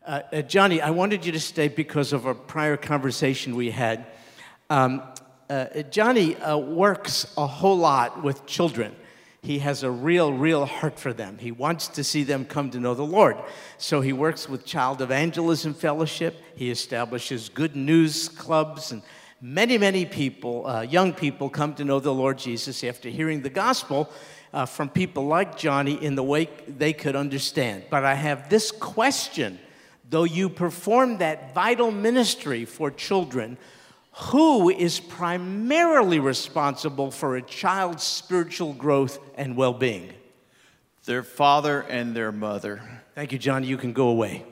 Johnny, I wanted you to stay because of a prior conversation we had. Johnny works a whole lot with children. He has a real heart for them. He wants to see them come to know the Lord. So he works with Child Evangelism Fellowship. He establishes good news clubs, and many people, young people, come to know the Lord Jesus after hearing the gospel from people like Johnny in the way they could understand. But I have this question. Though you perform that vital ministry for children, who is primarily responsible for a child's spiritual growth and well-being? Their father and their mother. Thank you, Johnny. You can go away.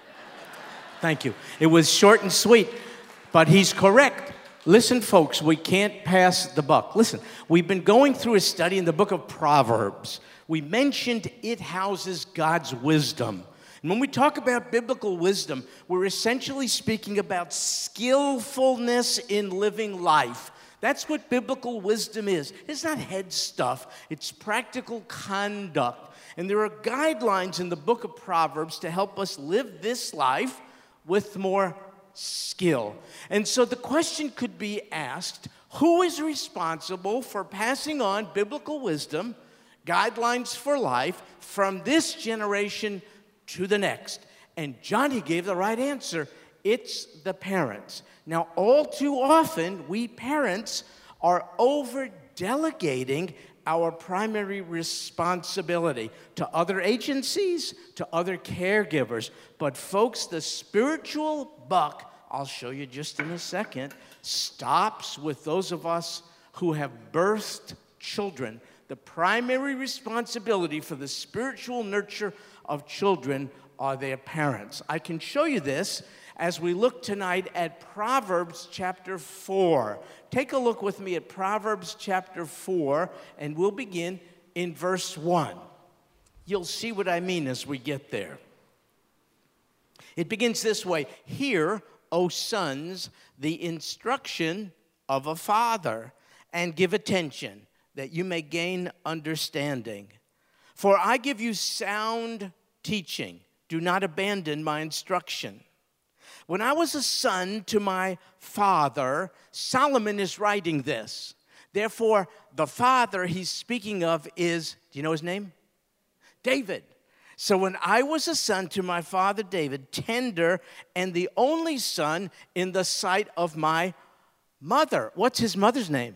Thank you. It was short and sweet, but he's correct. Listen, folks, we can't pass the buck. Listen, we've been going through a study in the book of Proverbs. We mentioned it houses God's wisdom. And when we talk about biblical wisdom, we're essentially speaking about skillfulness in living life. That's what biblical wisdom is. It's not head stuff. It's practical conduct. And there are guidelines in the book of Proverbs to help us live this life with more skill. And so the question could be asked, who is responsible for passing on biblical wisdom, guidelines for life, from this generation to the next? And Johnny gave the right answer. It's the parents. Now, all too often, we parents are over-delegating our primary responsibility to other agencies, to other caregivers. But folks, the spiritual buck, I'll show you just in a second, stops with those of us who have birthed children. The primary responsibility for the spiritual nurture of children are their parents. I can show you this as we look tonight at Proverbs chapter 4. Take a look with me at Proverbs chapter 4, and we'll begin in verse 1. You'll see what I mean as we get there. It begins this way: "Hear, O sons, the instruction of a father, and give attention, that you may gain understanding. For I give you sound teaching. Do not abandon my instruction. When I was a son to my father," Solomon is writing this. Therefore, the father he's speaking of is, do you know his name? David. "So when I was a son to my father David, tender and the only son in the sight of my mother." What's his mother's name?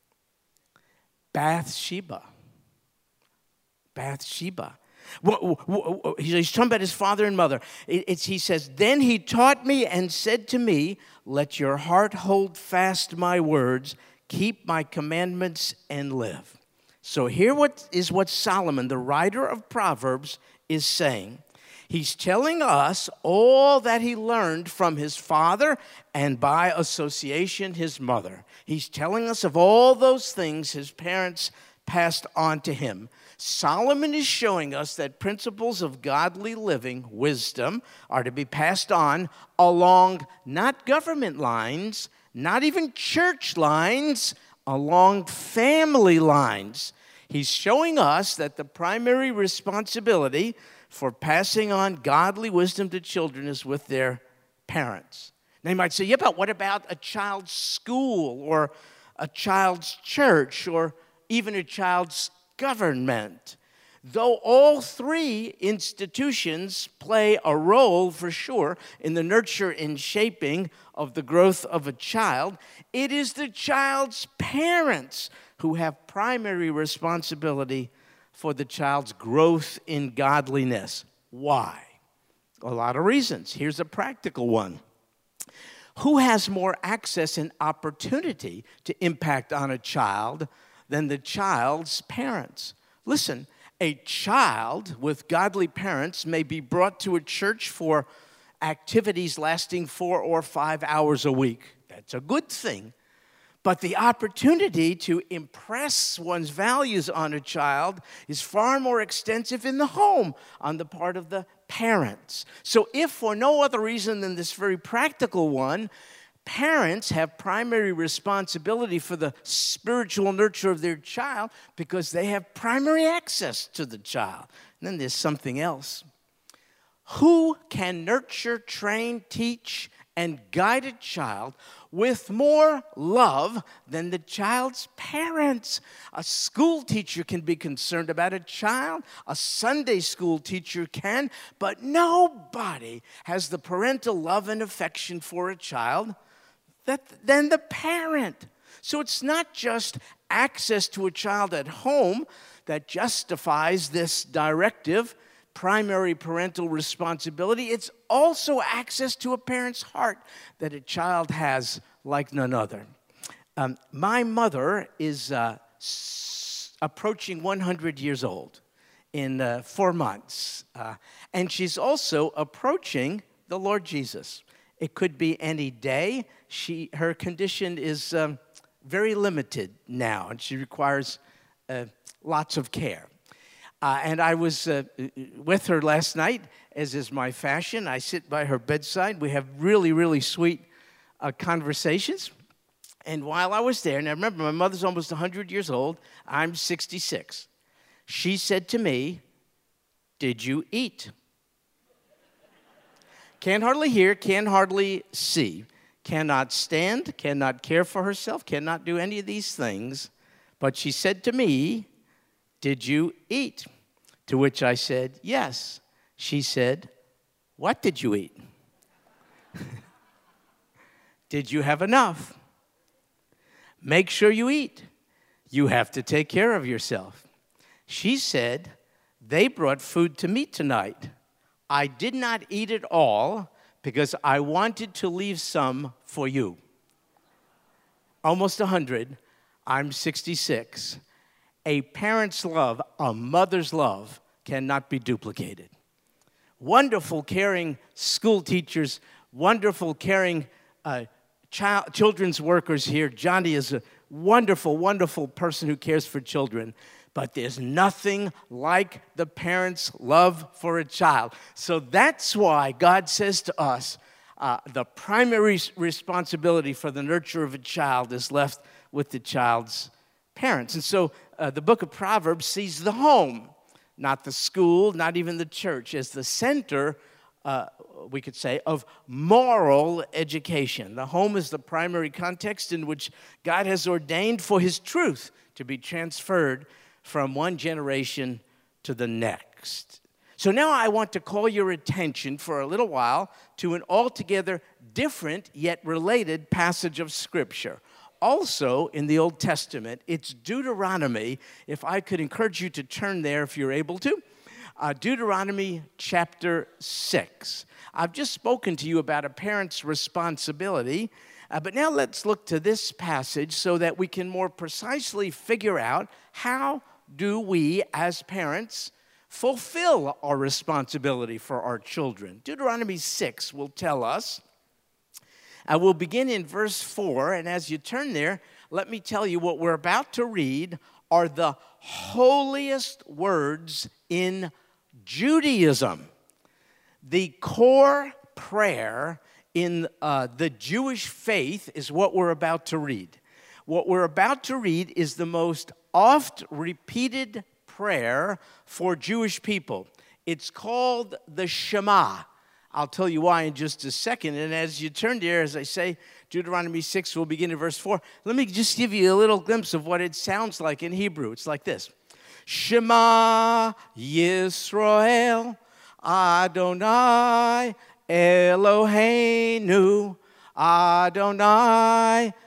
Bathsheba. Bathsheba. He's talking about his father and mother. He says, "Then he taught me and said to me, let your heart hold fast my words, keep my commandments and live." So here is what Solomon, the writer of Proverbs, is saying. He's telling us all that he learned from his father and by association his mother. He's telling us of all those things his parents passed on to him. Solomon is showing us that principles of godly living, wisdom, are to be passed on along not government lines, not even church lines, along family lines. He's showing us that the primary responsibility for passing on godly wisdom to children is with their parents. Now you might say, yeah, but what about a child's school or a child's church or even a child's government? Though all three institutions play a role for sure in the nurture and shaping of the growth of a child, it is the child's parents who have primary responsibility for the child's growth in godliness. Why? A lot of reasons. Here's a practical one. Who has more access and opportunity to impact on a child than the child's parents? Listen, a child with godly parents may be brought to a church for activities lasting 4 or 5 hours a week. That's a good thing. But the opportunity to impress one's values on a child is far more extensive in the home on the part of the parents. So if for no other reason than this very practical one, parents have primary responsibility for the spiritual nurture of their child because they have primary access to the child. And then there's something else. Who can nurture, train, teach, and guide a child with more love than the child's parents? A school teacher can be concerned about a child. A Sunday school teacher can. But nobody has the parental love and affection for a child than the parent. So it's not just access to a child at home that justifies this directive, primary parental responsibility. It's also access to a parent's heart that a child has like none other. My mother is approaching 100 years old in 4 months. And she's also approaching the Lord Jesus. It could be any day. Her condition is very limited now, and she requires lots of care. And I was with her last night, as is my fashion. I sit by her bedside. We have really, really sweet conversations. And while I was there, now remember, my mother's almost 100 years old. I'm 66. She said to me, "Did you eat?" Can't hardly hear, can't hardly see, cannot stand, cannot care for herself, cannot do any of these things. But she said to me, "Did you eat?" To which I said, "Yes." She said, "What did you eat?" "Did you have enough?" "Make sure you eat. You have to take care of yourself." She said, "They brought food to me tonight. I did not eat it all because I wanted to leave some for you." Almost 100. I'm 66. A parent's love, a mother's love, cannot be duplicated. Wonderful, caring school teachers, wonderful, caring children's workers here. Johnny is a wonderful, wonderful person who cares for children. But there's nothing like the parent's love for a child. So that's why God says to us, the primary responsibility for the nurture of a child is left with the child's parents. And so the book of Proverbs sees the home, not the school, not even the church, as the center, we could say, of moral education. The home is the primary context in which God has ordained for his truth to be transferred from one generation to the next. So now I want to call your attention for a little while to an altogether different yet related passage of Scripture. Also in the Old Testament, it's Deuteronomy. If I could encourage you to turn there if you're able to. Deuteronomy chapter 6. I've just spoken to you about a parent's responsibility, but now let's look to this passage so that we can more precisely figure out how do we as parents fulfill our responsibility for our children. Deuteronomy 6 will tell us. We'll begin in verse 4, and as you turn there, let me tell you what we're about to read are the holiest words in Judaism. The core prayer in the Jewish faith is what we're about to read. What we're about to read is the most oft repeated prayer for Jewish people. It's called the Shema. I'll tell you why in just a second. And as you turn there, as I say, Deuteronomy 6 will begin in verse 4. Let me just give you a little glimpse of what it sounds like in Hebrew. It's like this. Shema Yisrael Adonai Eloheinu Adonai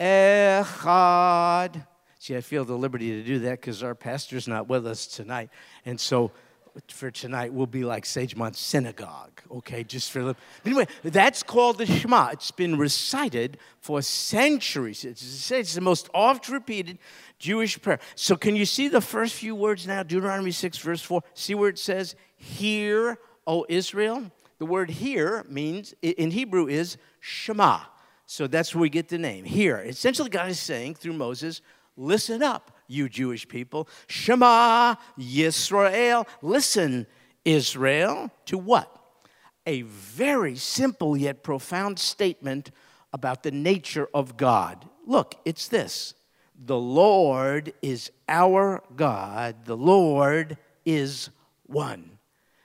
Echad. See, I feel the liberty to do that because our pastor's not with us tonight. And so for tonight, we'll be like Sagemont Synagogue, okay, just for... Anyway, that's called the Shema. It's been recited for centuries. It's the most oft-repeated Jewish prayer. So can you see the first few words now? Deuteronomy 6, verse 4. See where it says, "Hear, O Israel"? The word "hear" means, in Hebrew, is Shema. So that's where we get the name, hear. Essentially, God is saying through Moses, listen up, you Jewish people. Shema Yisrael. Listen, Israel. To what? A very simple yet profound statement about the nature of God. Look, it's this. The Lord is our God. The Lord is one.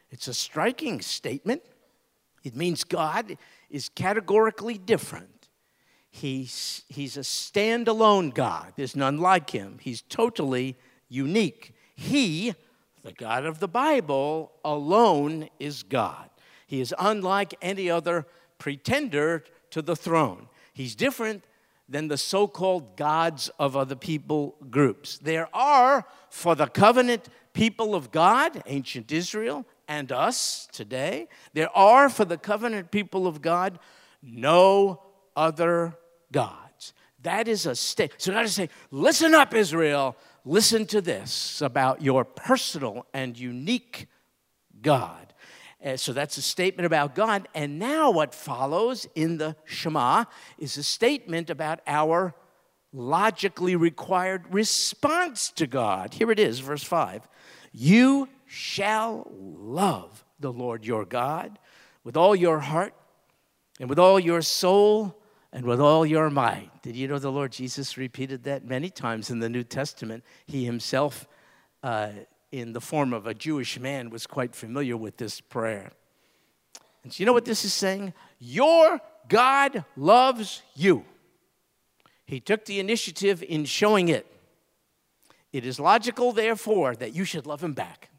It's a striking statement. It means God is categorically different. He's a standalone God. There's none like him. He's totally unique. He, the God of the Bible, alone is God. He is unlike any other pretender to the throne. He's different than the so-called gods of other people groups. There are, for the covenant people of God, ancient Israel, and us today, there are, for the covenant people of God, no other gods. That is a state. So God is saying, listen up, Israel. Listen to this about your personal and unique God. So that's a statement about God. And now what follows in the Shema is a statement about our logically required response to God. Here it is, verse 5. You shall love the Lord your God with all your heart and with all your soul and with all your might. Did you know the Lord Jesus repeated that many times in the New Testament? He himself, in the form of a Jewish man, was quite familiar with this prayer. And so you know what this is saying? Your God loves you. He took the initiative in showing it. It is logical, therefore, that you should love him back.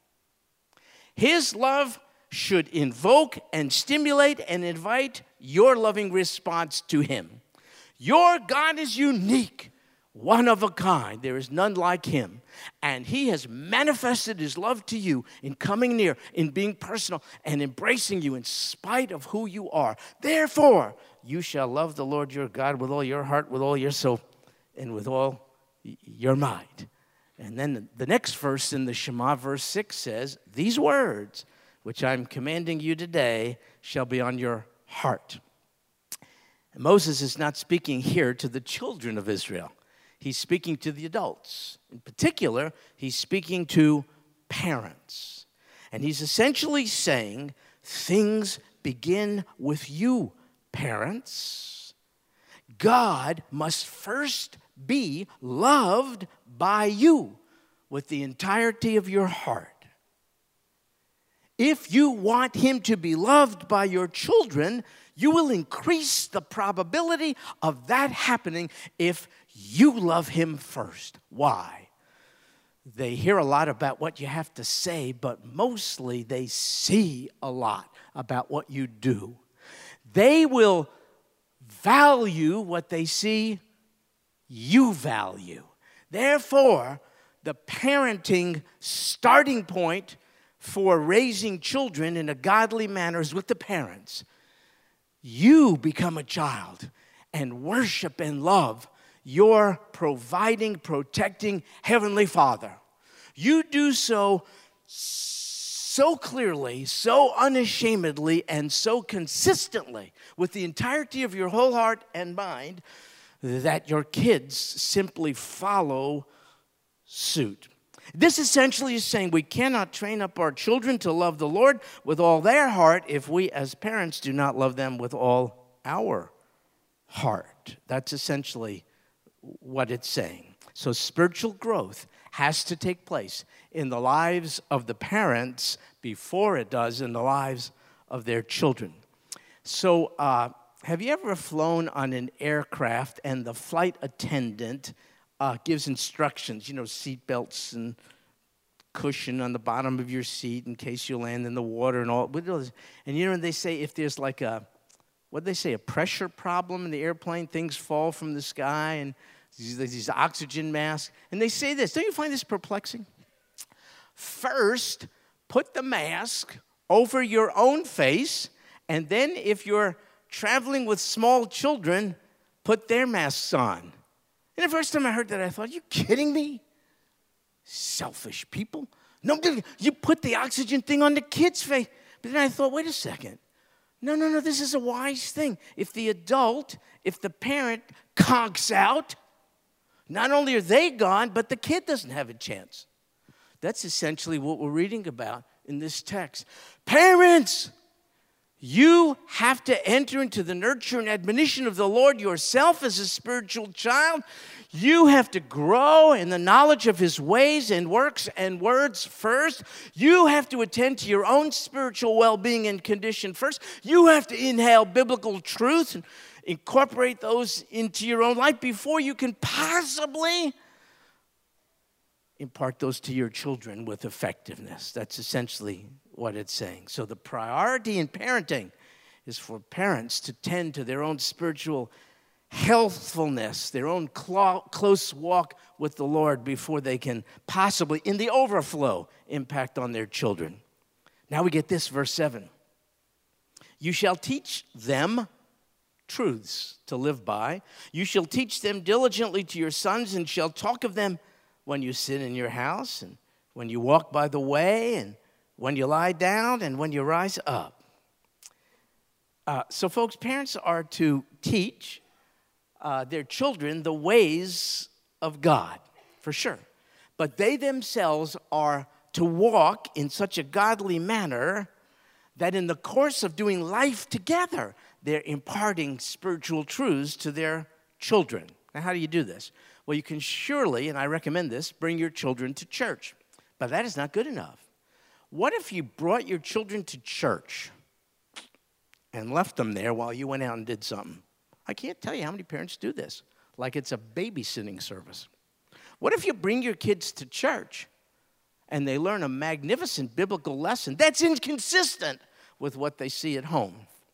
His love should invoke and stimulate and invite your loving response to him. Your God is unique, one of a kind. There is none like him. And he has manifested his love to you in coming near, in being personal, and embracing you in spite of who you are. Therefore, you shall love the Lord your God with all your heart, with all your soul, and with all your might. And then the next verse in the Shema, verse 6 says, these words, which I'm commanding you today, shall be on your heart. And Moses is not speaking here to the children of Israel. He's speaking to the adults. In particular, he's speaking to parents. And he's essentially saying, things begin with you, parents. God must first be loved by you with the entirety of your heart. If you want him to be loved by your children, you will increase the probability of that happening if you love him first. Why? They hear a lot about what you have to say, but mostly they see a lot about what you do. They will value what they see you value. Therefore, the parenting starting point for raising children in a godly manner is with the parents. You become a child and worship and love your providing, protecting Heavenly Father. You do so clearly, so unashamedly, and so consistently with the entirety of your whole heart and mind that your kids simply follow suit. This essentially is saying we cannot train up our children to love the Lord with all their heart if we as parents do not love them with all our heart. That's essentially what it's saying. So spiritual growth has to take place in the lives of the parents before it does in the lives of their children. So have you ever flown on an aircraft and the flight attendant gives instructions, seat belts and cushion on the bottom of your seat in case you land in the water and all. And they say if there's like a pressure problem in the airplane, things fall from the sky and these oxygen masks. And they say this, don't you find this perplexing? First, put the mask over your own face, and then if you're traveling with small children, put their masks on. And the first time I heard that, I thought, are you kidding me? Selfish people. No, you put the oxygen thing on the kid's face. But then I thought, wait a second. No, this is a wise thing. If the parent conks out, not only are they gone, but the kid doesn't have a chance. That's essentially what we're reading about in this text. Parents, You have to enter into the nurture and admonition of the Lord yourself as a spiritual child. You have to grow in the knowledge of his ways and works and words first. You have to attend to your own spiritual well-being and condition first. You have to inhale biblical truth and incorporate those into your own life before you can possibly impart those to your children with effectiveness. That's essentially what it's saying. So the priority in parenting is for parents to tend to their own spiritual healthfulness, their own close walk with the Lord before they can possibly, in the overflow, impact on their children. Now we get this, verse 7. You shall teach them truths to live by. You shall teach them diligently to your sons, and shall talk of them when you sit in your house, and when you walk by the way, and when you lie down, and when you rise up. So folks, parents are to teach their children the ways of God, for sure. But they themselves are to walk in such a godly manner that in the course of doing life together, they're imparting spiritual truths to their children. Now, how do you do this? Well, you can surely, and I recommend this, bring your children to church. But that is not good enough. What if you brought your children to church and left them there while you went out and did something? I can't tell you how many parents do this, like it's a babysitting service. What if you bring your kids to church and they learn a magnificent biblical lesson that's inconsistent with what they see at home?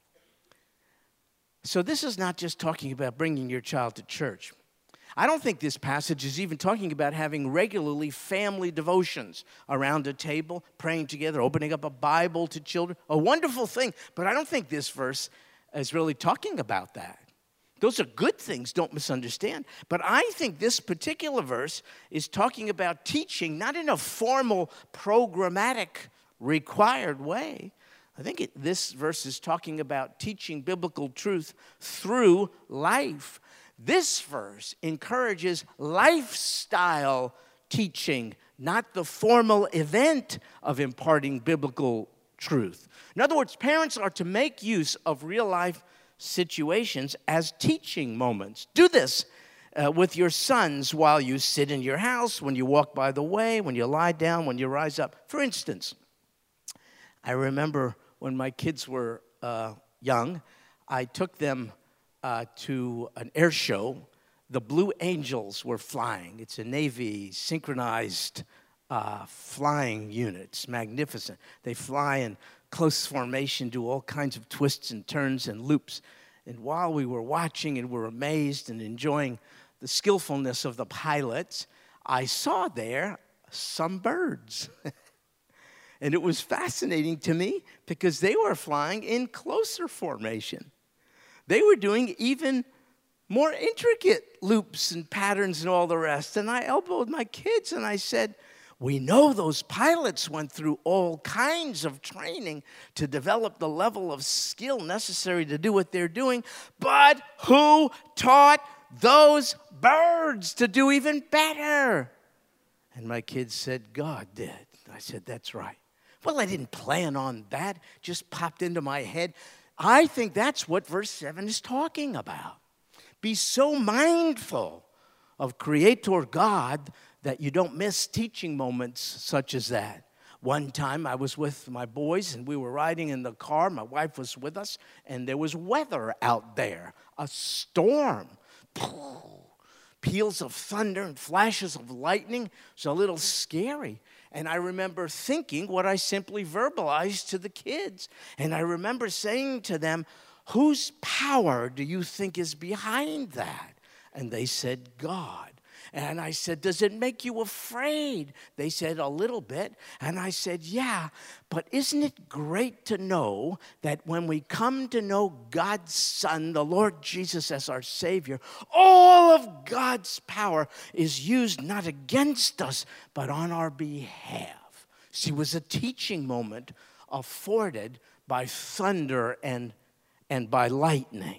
So this is not just talking about bringing your child to church. I don't think this passage is even talking about having regularly family devotions around a table, praying together, opening up a Bible to children. A wonderful thing, but I don't think this verse is really talking about that. Those are good things, don't misunderstand. But I think this particular verse is talking about teaching, not in a formal, programmatic, required way. I think this verse is talking about teaching biblical truth through life. This verse encourages lifestyle teaching, not the formal event of imparting biblical truth. In other words, parents are to make use of real-life situations as teaching moments. Do this with your sons while you sit in your house, when you walk by the way, when you lie down, when you rise up. For instance, I remember when my kids were young, I took them to an air show. The Blue Angels were flying. It's a Navy synchronized flying unit. It's magnificent. They fly in close formation, do all kinds of twists and turns and loops. And while we were watching and were amazed and enjoying the skillfulness of the pilots, I saw there some birds. And it was fascinating to me because they were flying in closer formation. They were doing even more intricate loops and patterns and all the rest. And I elbowed my kids and I said, we know those pilots went through all kinds of training to develop the level of skill necessary to do what they're doing, but who taught those birds to do even better? And my kids said, God did. I said, that's right. Well, I didn't plan on that. Just popped into my head. I think that's what verse 7 is talking about. Be so mindful of Creator God that you don't miss teaching moments such as that. One time I was with my boys and we were riding in the car. My wife was with us and there was weather out there, a storm. Peals of thunder and flashes of lightning. It was a little scary. And I remember thinking what I simply verbalized to the kids. And I remember saying to them, whose power do you think is behind that? And they said, God. And I said, does it make you afraid? They said, a little bit. And I said, yeah, but isn't it great to know that when we come to know God's Son, the Lord Jesus as our Savior, all of God's power is used not against us, but on our behalf. See, it was a teaching moment afforded by thunder and by lightning.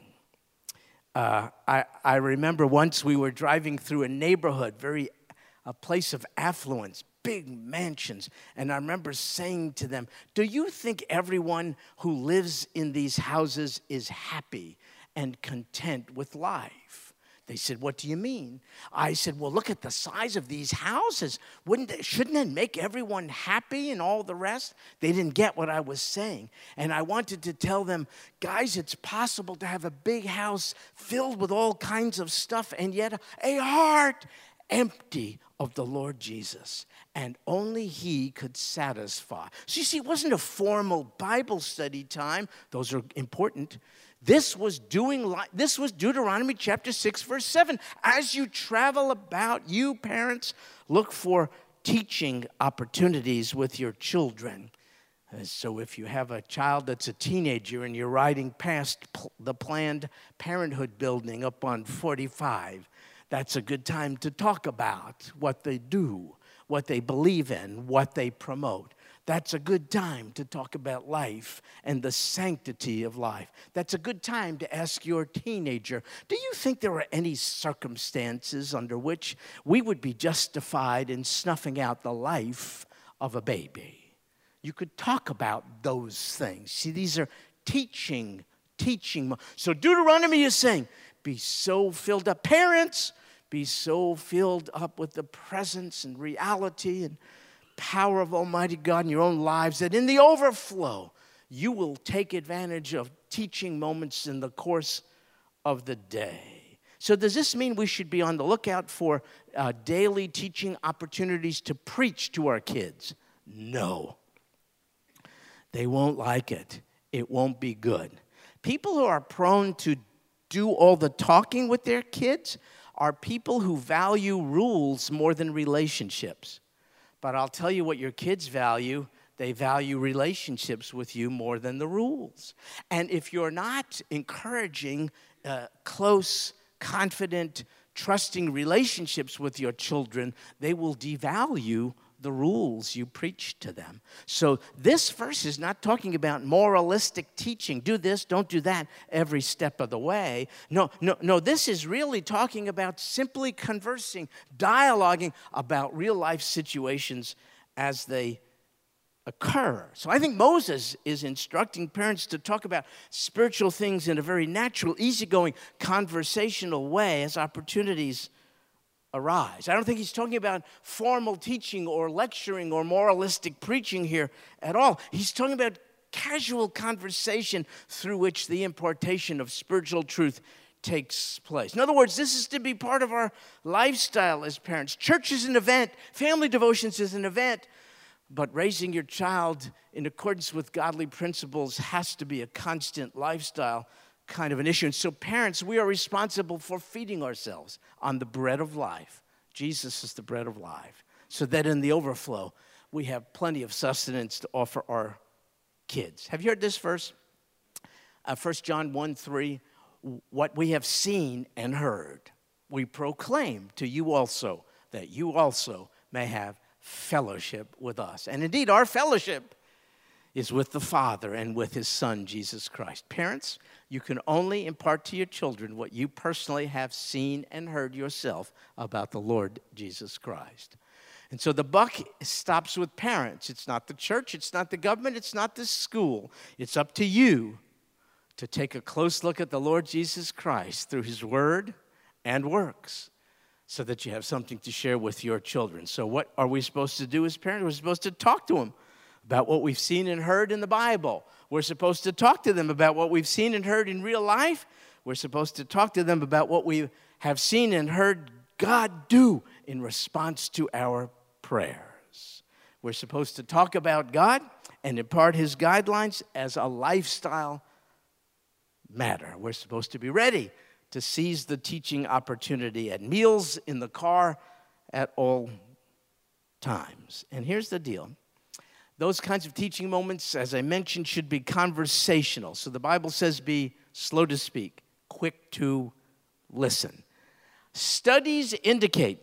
I remember once we were driving through a neighborhood, a place of affluence, big mansions. And I remember saying to them, do you think everyone who lives in these houses is happy and content with life? They said, what do you mean? I said, well, look at the size of these houses. Shouldn't it make everyone happy and all the rest? They didn't get what I was saying. And I wanted to tell them, guys, it's possible to have a big house filled with all kinds of stuff and yet a heart empty of the Lord Jesus. And only He could satisfy. So you see, it wasn't a formal Bible study time. Those are important. This was Deuteronomy chapter 6, verse 7. As you travel about, you parents, look for teaching opportunities with your children. So if you have a child that's a teenager and you're riding past the Planned Parenthood building up on 45, that's a good time to talk about what they do, what they believe in, what they promote. That's a good time to talk about life and the sanctity of life. That's a good time to ask your teenager, do you think there are any circumstances under which we would be justified in snuffing out the life of a baby? You could talk about those things. See, these are teaching. So Deuteronomy is saying, be so filled up. Parents, be so filled up with the presence and reality and power of Almighty God in your own lives that in the overflow, you will take advantage of teaching moments in the course of the day. So does this mean we should be on the lookout for daily teaching opportunities to preach to our kids? No. They won't like it. It won't be good. People who are prone to do all the talking with their kids are people who value rules more than relationships. But I'll tell you what your kids value. They value relationships with you more than the rules. And if you're not encouraging close, confident, trusting relationships with your children, they will devalue the rules you preach to them. So this verse is not talking about moralistic teaching. Do this, don't do that every step of the way. No, this is really talking about simply conversing, dialoguing about real life situations as they occur. So I think Moses is instructing parents to talk about spiritual things in a very natural, easygoing, conversational way as opportunities arise. I don't think he's talking about formal teaching or lecturing or moralistic preaching here at all. He's talking about casual conversation through which the impartation of spiritual truth takes place. In other words, this is to be part of our lifestyle as parents. Church is an event. Family devotions is an event. But raising your child in accordance with godly principles has to be a constant lifestyle kind of an issue. And so parents, we are responsible for feeding ourselves on the bread of life. Jesus is the bread of life. So that in the overflow, we have plenty of sustenance to offer our kids. Have you heard this verse? 1 John 1:3, what we have seen and heard, we proclaim to you also, that you also may have fellowship with us. And indeed, our fellowship is with the Father and with His Son, Jesus Christ. Parents, you can only impart to your children what you personally have seen and heard yourself about the Lord Jesus Christ. And so the buck stops with parents. It's not the church, it's not the government, it's not the school. It's up to you to take a close look at the Lord Jesus Christ through His Word and works, so that you have something to share with your children. So what are we supposed to do as parents? We're supposed to talk to them about what we've seen and heard in the Bible. We're supposed to talk to them about what we've seen and heard in real life. We're supposed to talk to them about what we have seen and heard God do in response to our prayers. We're supposed to talk about God and impart His guidelines as a lifestyle matter. We're supposed to be ready to seize the teaching opportunity at meals, in the car, at all times. And here's the deal. Those kinds of teaching moments, as I mentioned, should be conversational. So the Bible says be slow to speak, quick to listen. Studies indicate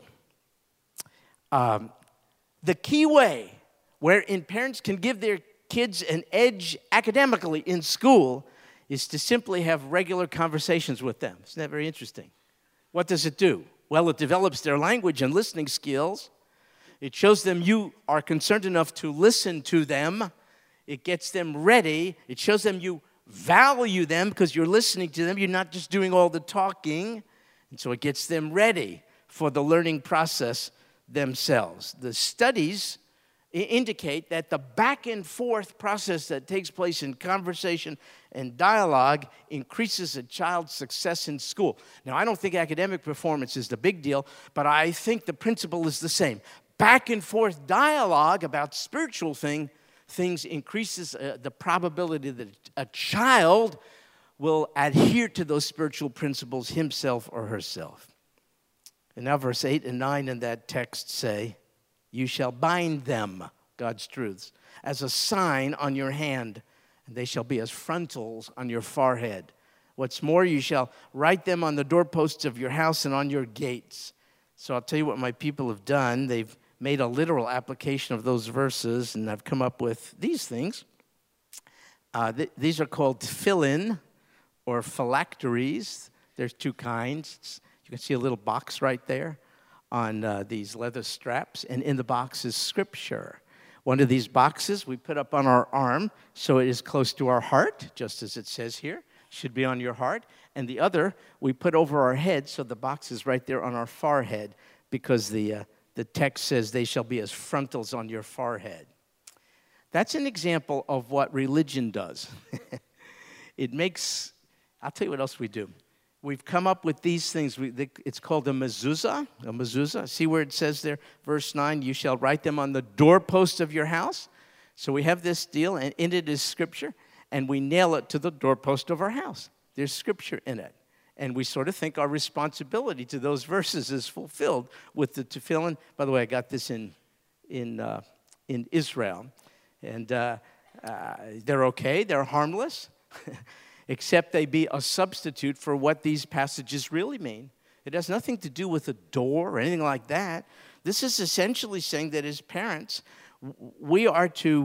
the key way wherein parents can give their kids an edge academically in school is to simply have regular conversations with them. Isn't that very interesting? What does it do? Well, it develops their language and listening skills. It shows them you are concerned enough to listen to them. It gets them ready. It shows them you value them because you're listening to them. You're not just doing all the talking. And so it gets them ready for the learning process themselves. The studies indicate that the back and forth process that takes place in conversation and dialogue increases a child's success in school. Now, I don't think academic performance is the big deal, but I think the principle is the same. Back and forth dialogue about spiritual things increases the probability that a child will adhere to those spiritual principles himself or herself. And now verse 8 and 9 in that text say, you shall bind them, God's truths, as a sign on your hand, and they shall be as frontals on your forehead. What's more, you shall write them on the doorposts of your house and on your gates. So I'll tell you what my people have done. They've made a literal application of those verses, and I've come up with these things. These are called tefillin or phylacteries. There's two kinds. You can see a little box right there on these leather straps, and in the box is Scripture. One of these boxes we put up on our arm so it is close to our heart, just as it says here. Should be on your heart. And the other we put over our head so the box is right there on our forehead because the text says they shall be as frontals on your forehead. That's an example of what religion does. It makes, I'll tell you what else we do. We've come up with these things. It's called a mezuzah. See where it says there, verse 9, you shall write them on the doorpost of your house. So we have this deal, and in it is Scripture, and we nail it to the doorpost of our house. There's Scripture in it. And we sort of think our responsibility to those verses is fulfilled with the tefillin. By the way, I got this in Israel. And they're okay. They're harmless. Except they be a substitute for what these passages really mean. It has nothing to do with a door or anything like that. This is essentially saying that as parents, we are to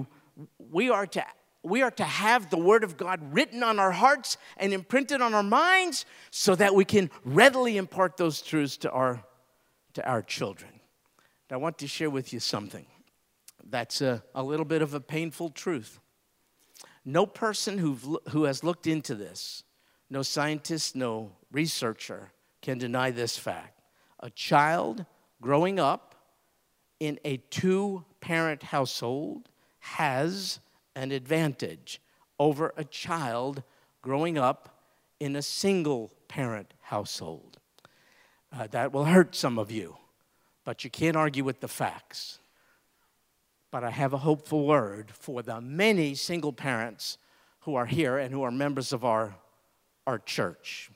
have the Word of God written on our hearts and imprinted on our minds so that we can readily impart those truths to our children. And I want to share with you something that's a little bit of a painful truth. No person who has looked into this, no scientist, no researcher can deny this fact. A child growing up in a two-parent household has an advantage over a child growing up in a single-parent household. That will hurt some of you, but you can't argue with the facts. But I have a hopeful word for the many single parents who are here and who are members of our church.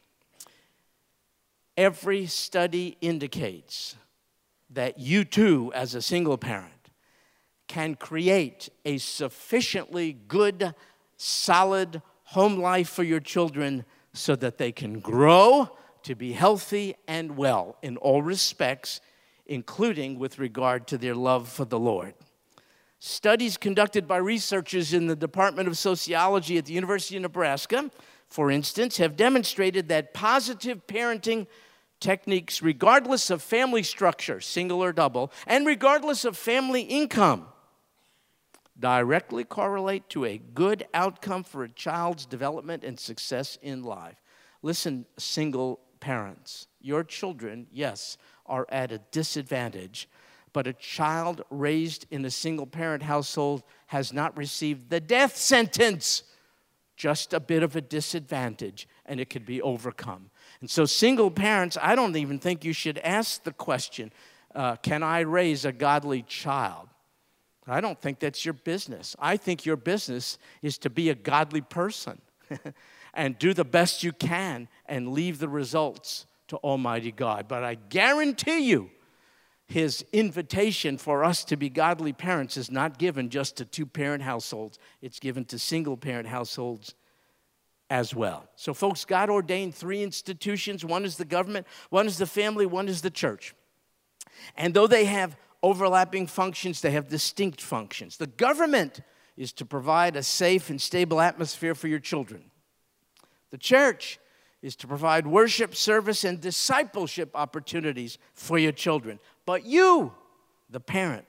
Every study indicates that you too, as a single parent, can create a sufficiently good, solid home life for your children so that they can grow to be healthy and well in all respects, including with regard to their love for the Lord. Studies conducted by researchers in the Department of Sociology at the University of Nebraska, for instance, have demonstrated that positive parenting techniques, regardless of family structure, single or double, and regardless of family income, directly correlate to a good outcome for a child's development and success in life. Listen, single parents, your children, yes, are at a disadvantage, but a child raised in a single-parent household has not received the death sentence, just a bit of a disadvantage, and it could be overcome. And so single parents, I don't even think you should ask the question, can I raise a godly child? I don't think that's your business. I think your business is to be a godly person and do the best you can and leave the results to Almighty God. But I guarantee you, His invitation for us to be godly parents is not given just to two-parent households. It's given to single-parent households as well. So, folks, God ordained three institutions. One is the government, one is the family, one is the church. And though they have overlapping functions, they have distinct functions. The government is to provide a safe and stable atmosphere for your children. The church is to provide worship, service, and discipleship opportunities for your children. But you, the parent,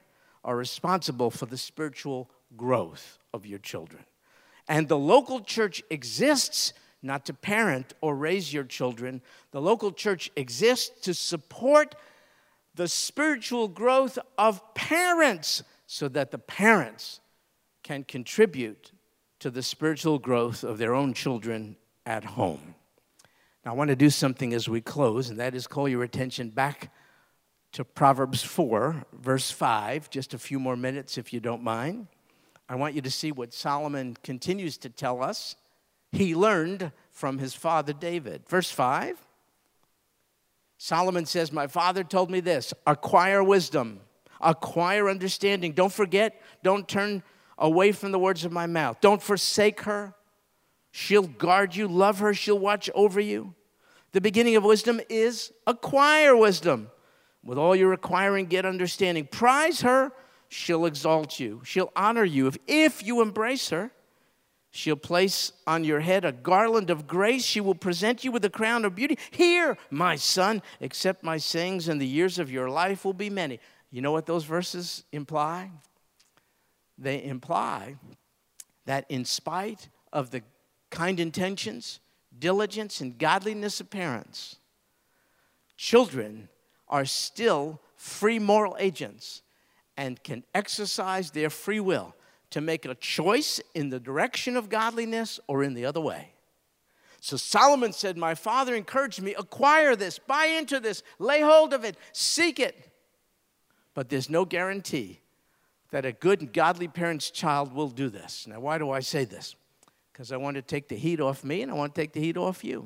are responsible for the spiritual growth of your children. And the local church exists not to parent or raise your children. The local church exists to support the spiritual growth of parents so that the parents can contribute to the spiritual growth of their own children at home. Now, I want to do something as we close, and that is call your attention back to Proverbs 4, verse 5, just a few more minutes if you don't mind. I want you to see what Solomon continues to tell us he learned from his father David. Verse 5, Solomon says, my father told me this, acquire wisdom, acquire understanding. Don't forget, don't turn away from the words of my mouth. Don't forsake her. She'll guard you. Love her. She'll watch over you. The beginning of wisdom is acquire wisdom. With all your acquiring, get understanding. Prize her. She'll exalt you. She'll honor you. If you embrace her, she'll place on your head a garland of grace. She will present you with a crown of beauty. Hear, my son, accept my sayings, and the years of your life will be many. You know what those verses imply? They imply that in spite of the kind intentions, diligence, and godliness of parents, children are still free moral agents and can exercise their free will to make a choice in the direction of godliness or in the other way. So Solomon said, my father encouraged me, acquire this, buy into this, lay hold of it, seek it. But there's no guarantee that a good and godly parent's child will do this. Now, why do I say this? Because I want to take the heat off me and I want to take the heat off you.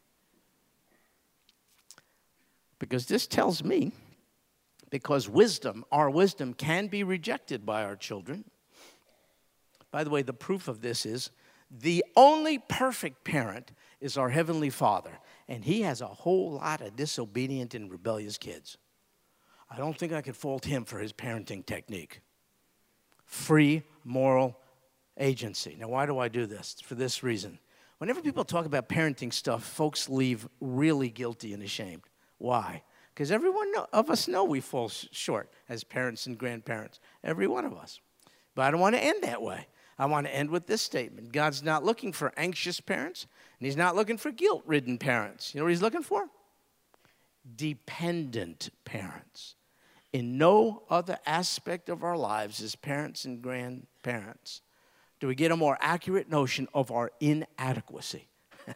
Because this tells me, because wisdom, our wisdom can be rejected by our children. By the way, the proof of this is the only perfect parent is our Heavenly Father. And He has a whole lot of disobedient and rebellious kids. I don't think I could fault Him for His parenting technique. Free moral agency. Now, why do I do this? For this reason. Whenever people talk about parenting stuff, folks leave really guilty and ashamed. Why? Because every one of us know we fall short as parents and grandparents. Every one of us. But I don't want to end that way. I want to end with this statement. God's not looking for anxious parents, and He's not looking for guilt-ridden parents. You know what He's looking for? Dependent parents. In no other aspect of our lives as parents and grandparents do we get a more accurate notion of our inadequacy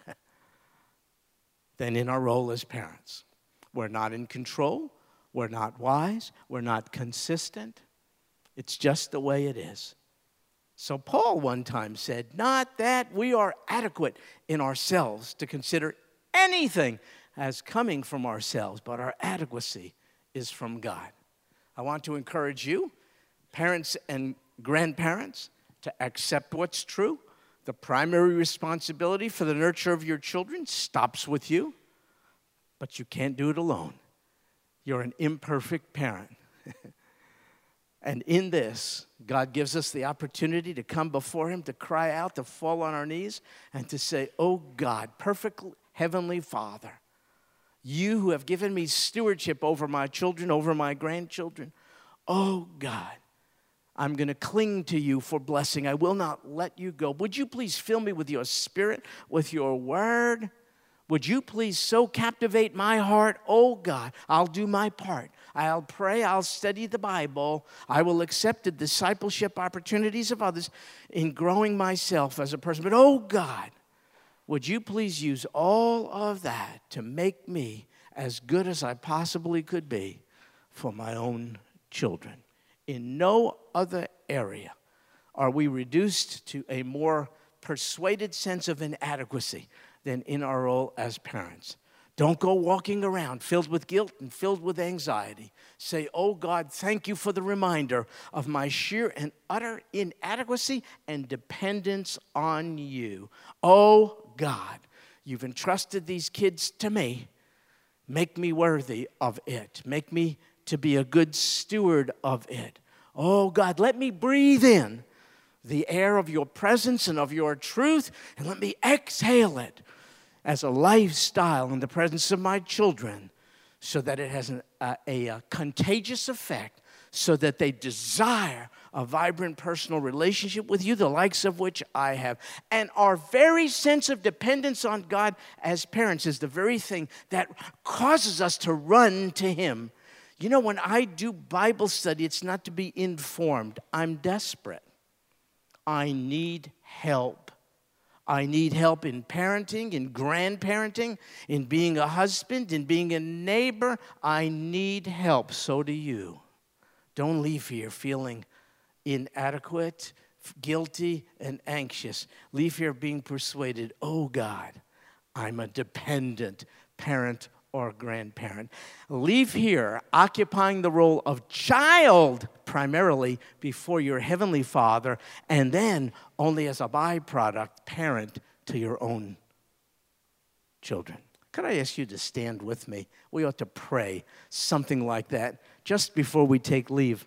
than in our role as parents. We're not in control. We're not wise. We're not consistent. It's just the way it is. So Paul one time said, not that we are adequate in ourselves to consider anything as coming from ourselves, but our adequacy is from God. I want to encourage you, parents and grandparents, to accept what's true. The primary responsibility for the nurture of your children stops with you, but you can't do it alone. You're an imperfect parent. And in this, God gives us the opportunity to come before Him, to cry out, to fall on our knees, and to say, oh God, perfect Heavenly Father, You who have given me stewardship over my children, over my grandchildren, oh God, I'm going to cling to You for blessing. I will not let You go. Would You please fill me with Your Spirit, with Your Word? Would You please so captivate my heart? Oh God, I'll do my part. I'll pray, I'll study the Bible. I will accept the discipleship opportunities of others in growing myself as a person. But oh God, would You please use all of that to make me as good as I possibly could be for my own children. In no other area are we reduced to a more persuaded sense of inadequacy than in our role as parents. Don't go walking around filled with guilt and filled with anxiety. Say, oh God, thank You for the reminder of my sheer and utter inadequacy and dependence on You. Oh God, You've entrusted these kids to me. Make me worthy of it. Make me to be a good steward of it. Oh God, let me breathe in the air of Your presence and of Your truth, and let me exhale it as a lifestyle in the presence of my children, so that it has a contagious effect, so that they desire a vibrant personal relationship with you, the likes of which I have. And our very sense of dependence on God as parents is the very thing that causes us to run to Him. You know, when I do Bible study, it's not to be informed. I'm desperate. I need help. I need help in parenting, in grandparenting, in being a husband, in being a neighbor. I need help. So do you. Don't leave here feeling inadequate, guilty, and anxious. Leave here being persuaded, oh God, I'm a dependent parent or grandparent. Leave here occupying the role of child primarily before your Heavenly Father, and then only as a byproduct, parent to your own children. Could I ask you to stand with me? We ought to pray something like that just before we take leave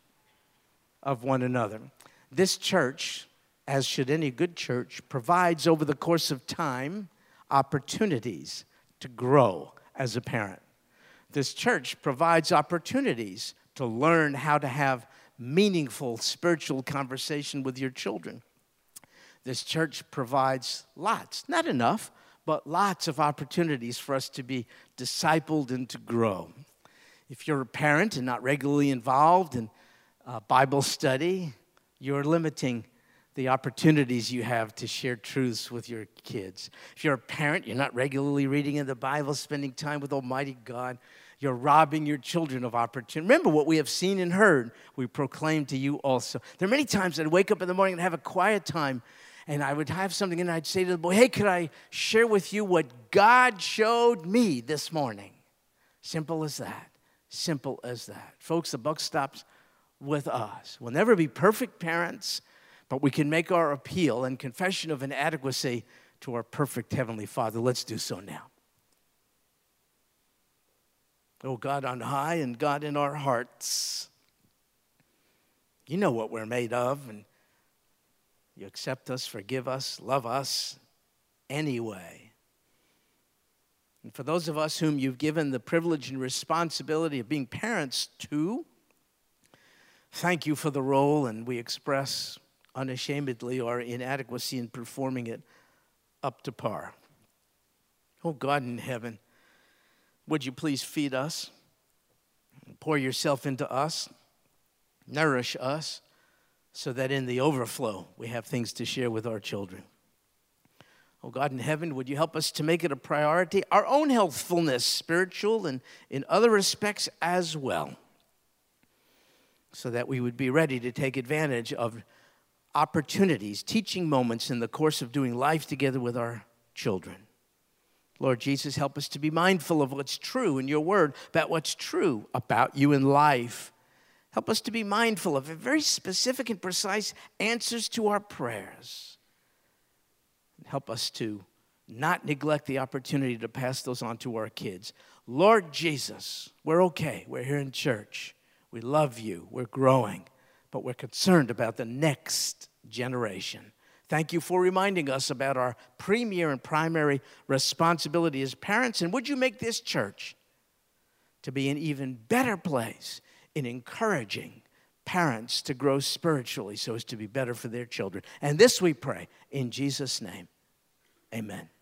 of one another. This church, as should any good church, provides over the course of time opportunities to grow as a parent. This church provides opportunities to learn how to have meaningful spiritual conversation with your children. This church provides lots, not enough, but lots of opportunities for us to be discipled and to grow. If you're a parent and not regularly involved in Bible study, you're limiting the opportunities you have to share truths with your kids. If you're a parent, you're not regularly reading in the Bible, spending time with Almighty God, you're robbing your children of opportunity. Remember what we have seen and heard, we proclaim to you also. There are many times I'd wake up in the morning and have a quiet time, and I would have something, and I'd say to the boy, hey, could I share with you what God showed me this morning? Simple as that. Simple as that. Folks, the buck stops with us. We'll never be perfect parents, but we can make our appeal and confession of inadequacy to our perfect Heavenly Father. Let's do so now. Oh, God on high and God in our hearts, you know what we're made of, and you accept us, forgive us, love us anyway. And for those of us whom you've given the privilege and responsibility of being parents to, thank you for the role, and we express unashamedly our inadequacy in performing it up to par. Oh, God in heaven, would you please feed us, pour yourself into us, nourish us, so that in the overflow we have things to share with our children. Oh, God in heaven, would you help us to make it a priority, our own healthfulness, spiritual and in other respects as well, so that we would be ready to take advantage of opportunities, teaching moments in the course of doing life together with our children. Lord Jesus, help us to be mindful of what's true in your word, about what's true about you in life. Help us to be mindful of very specific and precise answers to our prayers. Help us to not neglect the opportunity to pass those on to our kids. Lord Jesus, we're okay. We're here in church. We love you. We're growing. But we're concerned about the next generation. Thank you for reminding us about our premier and primary responsibility as parents. And would you make this church to be an even better place in encouraging parents to grow spiritually so as to be better for their children. And this we pray in Jesus' name. Amen.